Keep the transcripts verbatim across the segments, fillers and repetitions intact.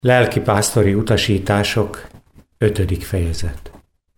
Lelkipásztori utasítások, ötödik fejezet.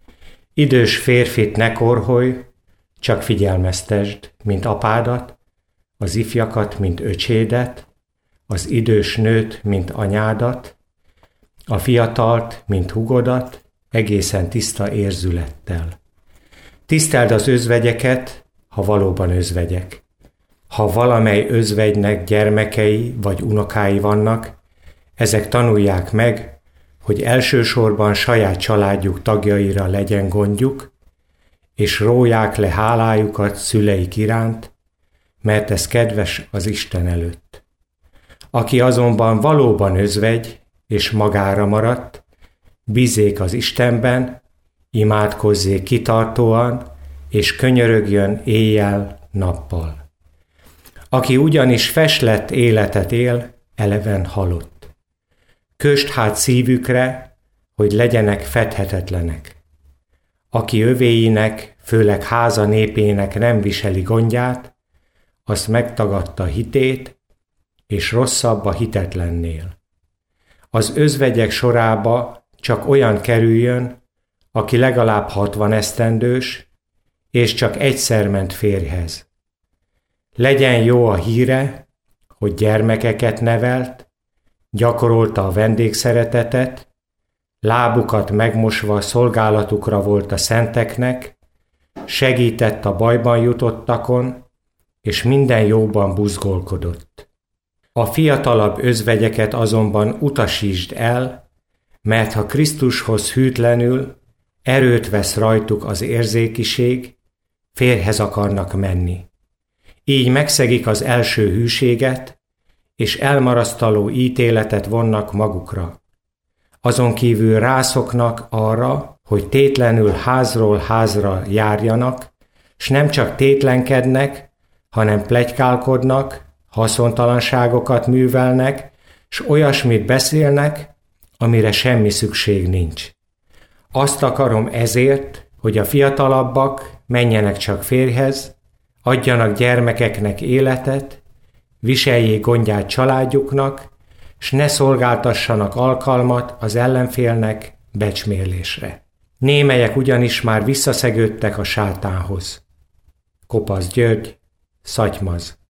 Idős férfit ne korholj, csak figyelmeztesd, mint apádat, az ifjakat, mint öcsédet, az idős nőt, mint anyádat, a fiatalt, mint húgodat, egészen tiszta érzülettel. Tiszteld az özvegyeket, ha valóban özvegyek. Ha valamely özvegynek gyermekei vagy unokái vannak, ezek tanulják meg, hogy elsősorban saját családjuk tagjaira legyen gondjuk, és róják le hálájukat szüleik iránt, mert ez kedves az Isten előtt. Aki azonban valóban özvegy, és magára maradt, bízzék az Istenben, imádkozzék kitartóan, és könyörögjön éjjel-nappal. Aki ugyanis feslett életet él, eleven halott. Kösd hát szívükre, hogy legyenek fedhetetlenek. Aki övéinek, főleg háza népének nem viseli gondját, azt megtagadta hitét, és rosszabb a hitetlennél. Az özvegyek sorába csak olyan kerüljön, aki legalább hatvan esztendős, és csak egyszer ment férjhez. Legyen jó a híre, hogy gyermekeket nevelt, gyakorolta a vendégszeretetet, lábukat megmosva szolgálatukra volt a szenteknek, segített a bajban jutottakon, és minden jóban buzgolkodott. A fiatalabb özvegyeket azonban utasítsd el, mert ha Krisztushoz hűtlenül erőt vesz rajtuk az érzékiség, férjhez akarnak menni. Így megszegik az első hűséget, és elmarasztaló ítéletet vonnak magukra. Azon kívül rászoknak arra, hogy tétlenül házról házra járjanak, s nem csak tétlenkednek, hanem pletykálkodnak, haszontalanságokat művelnek, s olyasmit beszélnek, amire semmi szükség nincs. Azt akarom ezért, hogy a fiatalabbak menjenek csak férjhez, adjanak gyermekeknek életet, viseljék gondját családjuknak, s ne szolgáltassanak alkalmat az ellenfélnek becsmérlésre. Némelyek ugyanis már visszaszegődtek a sátánhoz. Kopasz György, Szatymaz.